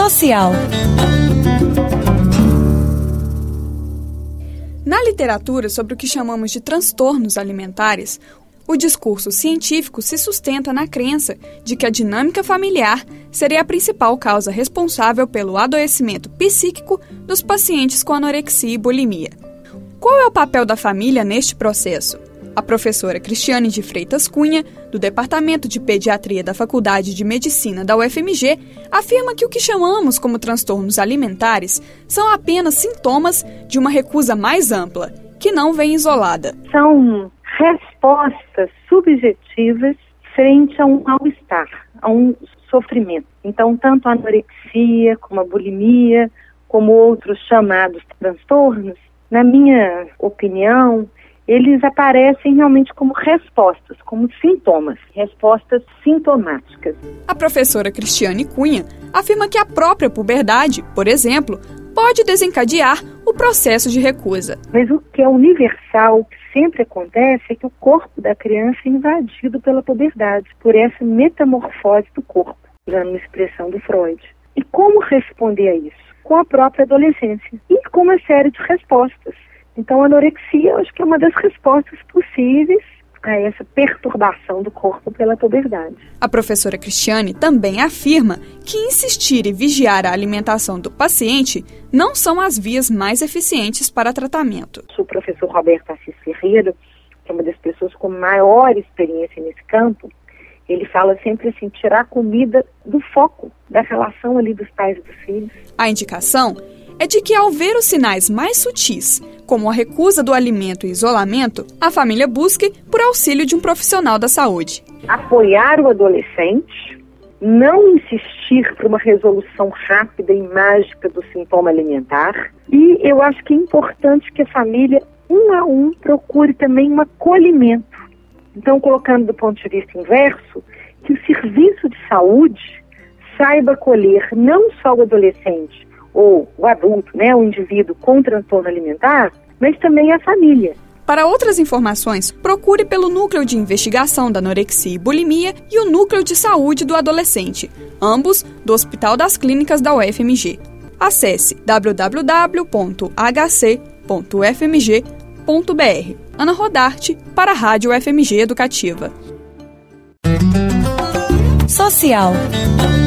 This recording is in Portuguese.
Social. Na literatura sobre o que chamamos de transtornos alimentares, o discurso científico se sustenta na crença de que a dinâmica familiar seria a principal causa responsável pelo adoecimento psíquico dos pacientes com anorexia e bulimia. Qual é o papel da família neste processo? A professora Cristiane de Freitas Cunha, do Departamento de Pediatria da Faculdade de Medicina da UFMG, afirma que o que chamamos como transtornos alimentares são apenas sintomas de uma recusa mais ampla, que não vem isolada. São respostas subjetivas frente a um mal-estar, a um sofrimento. Então, tanto a anorexia, como a bulimia, como outros chamados transtornos, na minha opinião, eles aparecem realmente como respostas, como sintomas, respostas sintomáticas. A professora Cristiane Cunha afirma que a própria puberdade, por exemplo, pode desencadear o processo de recusa. Mas o que é universal, o que sempre acontece, é que o corpo da criança é invadido pela puberdade, por essa metamorfose do corpo, usando uma expressão do Freud. E como responder a isso? Com a própria adolescência e com uma série de respostas. Então, a anorexia, eu acho que é uma das respostas possíveis a essa perturbação do corpo pela puberdade. A professora Cristiane também afirma que insistir e vigiar a alimentação do paciente não são as vias mais eficientes para tratamento. O professor Roberto Assis Ferreira, que é uma das pessoas com maior experiência nesse campo, ele fala sempre assim, tirar a comida do foco, da relação ali dos pais e dos filhos. A indicação é de que, ao ver os sinais mais sutis, como a recusa do alimento e isolamento, a família busque por auxílio de um profissional da saúde. Apoiar o adolescente, não insistir por uma resolução rápida e mágica do sintoma alimentar. E eu acho que é importante que a família, um a um, procure também um acolhimento. Então, colocando do ponto de vista inverso, que o serviço de saúde saiba acolher não só o adolescente, ou o adulto, o indivíduo com transtorno alimentar, mas também a família. Para outras informações, procure pelo Núcleo de Investigação da Anorexia e Bulimia e o Núcleo de Saúde do Adolescente, ambos do Hospital das Clínicas da UFMG. Acesse www.hc.ufmg.br. Ana Rodarte, para a Rádio UFMG Educativa. Social.